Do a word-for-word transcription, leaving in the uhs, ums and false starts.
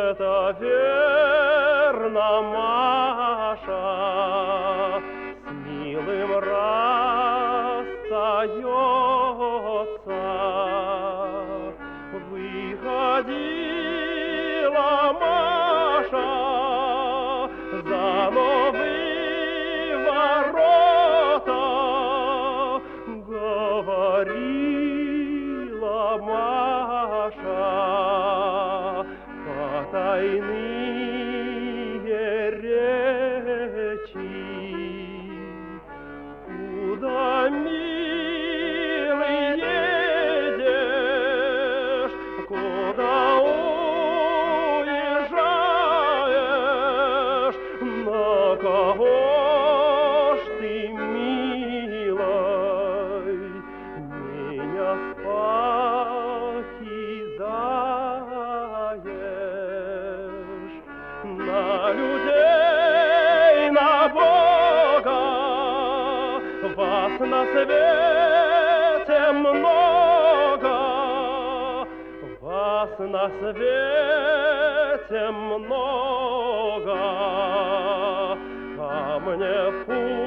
это верно, Маша, с милым расстается. Выходила Маша за новые ворота, говорила Маша потайные речи. Куда, милый, едешь, куда уезжаешь, на кого ж ты, милой, меня покидаешь? На людей, на Бога вас на свете много, вас на свете много, а мне пусть